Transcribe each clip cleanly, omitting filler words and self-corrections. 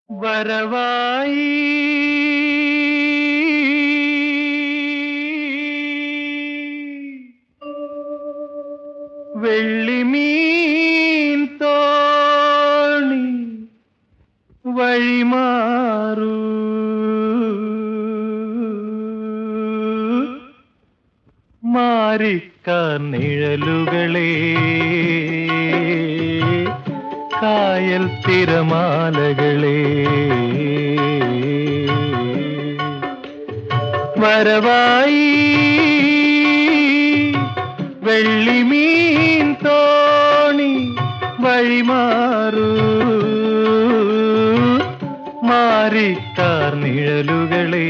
വരവായി വെള്ളിമീൻ തോണി വഴിമാറൂ മാറിക്കാർ നിഴലുകളെ കായൽ തിരമാലകളെ വരവായി വെള്ളിമീൻ തോണി വഴിമാറൂ മാറിക്കാർ നിഴലുകളെ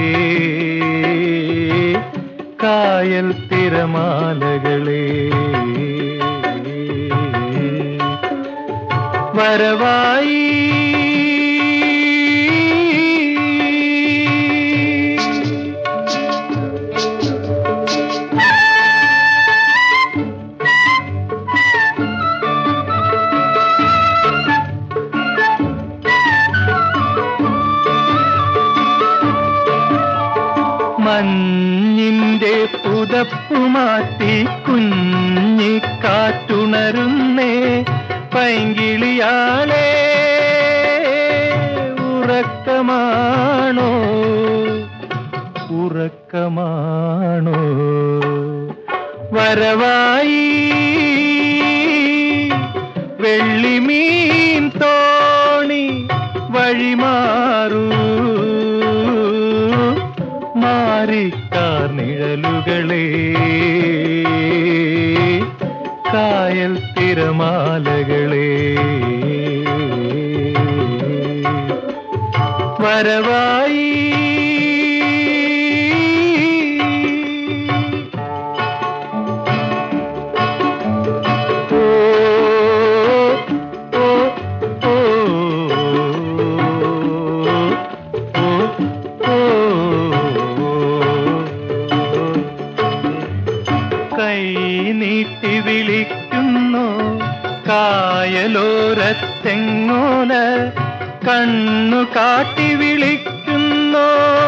കായൽ തിരമാലകളെ വരവായി മഞ്ഞിന്റെ പുതപ്പുമാറ്റി കുഞ്ഞിക്കാറ്റുണരുന്നേ പൈങ്കിളിയാളെ ഉറക്കമാണോ ഉറക്കമാണോ വരവായി വെള്ളിമീൻ തോണി വഴിമാറൂ മാറിക്കാർ നിഴലുകളെ കായൽ തിരമാലകളെ വരവായി കൈ നീട്ടി വിളിക്കുന്നു കായലോരത്തെങ്ങോല കണ്ണു കാട്ടി വിളിക്കുന്നു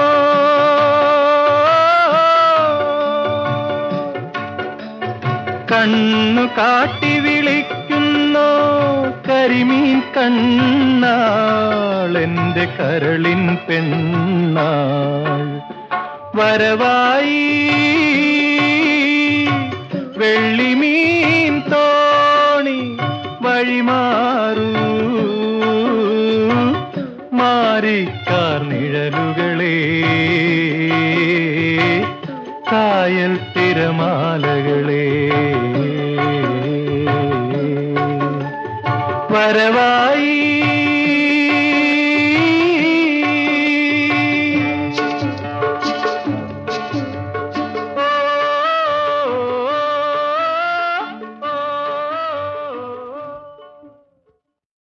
കണ്ണു കാട്ടി വിളിക്കുന്നു കരിമീൻ കണ്ണാൾ എന്റെ കരളിൻ പെണ്ണാൾ വരവായി വെള്ളിമീൻ തോണി വഴിമാറൂ മാറിക്കാർ നിഴലുകളെ കായൽ തിരമാലകളെ വരവായി